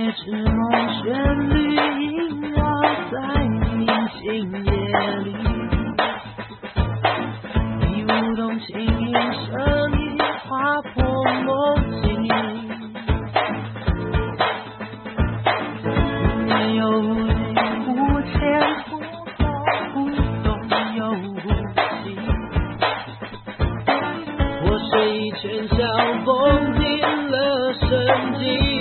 织梦旋律萦绕在宁静夜里，你舞动轻盈声音划破梦境，没有无力无天不动不动又无息，我睡意全消绷紧了神经。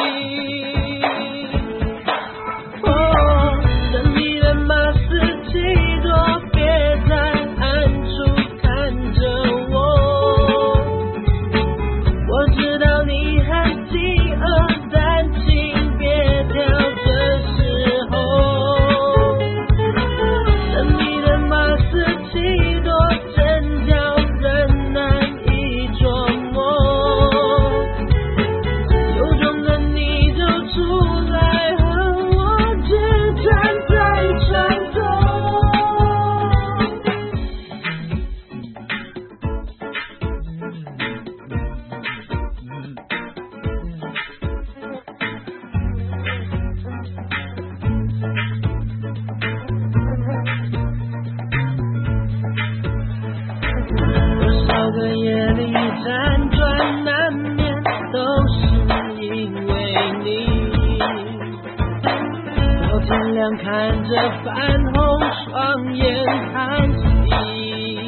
辗转难眠，都是因为你。到天亮看着泛红双眼叹息，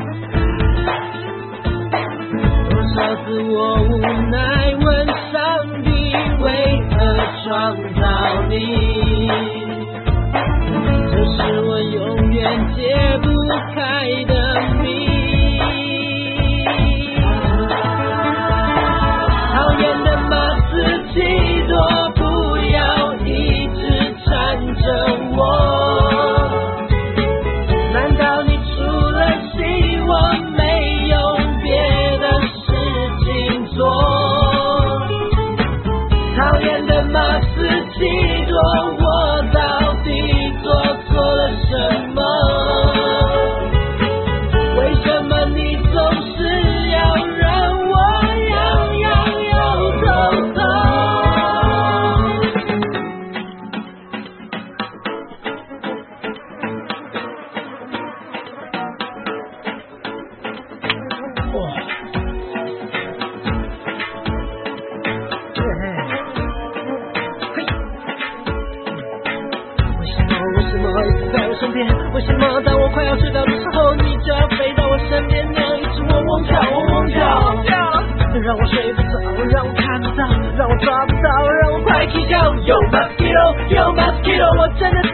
多少次我无奈问上帝为何创造你，这是我永远解不开的谜。几多不要一直缠着我，难道你除了希望没有别的事情做？讨厌的马斯基多，我到底做错了什么？为什么你总是要让我走走？为什么当我快要睡着的时候，你就要飞到我身边，那样一直嗡嗡叫，嗡嗡叫，让我睡不着，让我看不到，让我抓不到，让我快起叫。Yo mosquito， 我真的